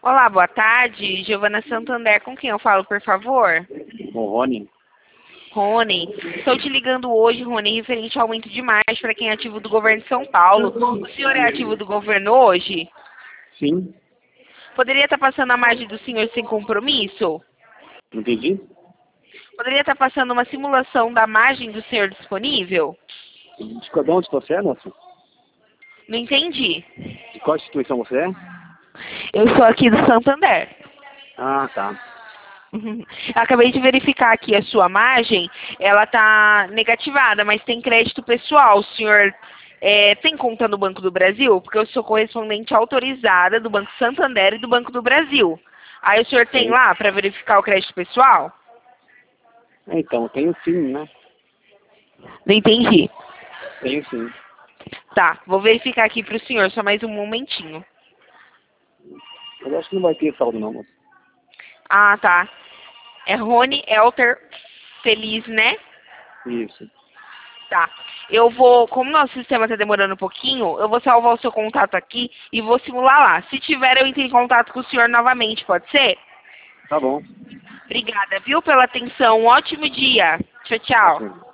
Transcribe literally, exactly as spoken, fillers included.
Olá, boa tarde. Giovana Santander, com quem eu falo, por favor? O Rony? Rony. Estou te ligando hoje, Rony, referente ao aumento de margem para quem é ativo do governo de São Paulo. O senhor é ativo do governo hoje? Sim. Poderia estar passando a margem do senhor sem compromisso? Não entendi? Poderia estar passando uma simulação da margem do senhor disponível? De qual- de onde você é, moça? Não entendi. De qual instituição você é? Eu sou aqui do Santander. Ah, tá. Acabei de verificar aqui a sua margem, ela está negativada, mas tem crédito pessoal. O senhor é, tem conta no Banco do Brasil? Porque eu sou correspondente autorizada do Banco Santander e do Banco do Brasil. Aí o senhor tem Sim. lá para verificar o crédito pessoal? Então, tenho sim, né? Não entendi. Tenho sim. Tá, vou verificar aqui para o senhor, só mais um momentinho. Eu acho que não vai ter saldo não, moça. Ah, tá. É Rony Elter Feliz, né? Isso. Tá. Eu vou, como nosso sistema está demorando um pouquinho, eu vou salvar o seu contato aqui e vou simular lá. Se tiver, eu entro em contato com o senhor novamente, pode ser? Tá bom. Obrigada, viu, pela atenção. Um ótimo dia. Tchau, tchau. Ok.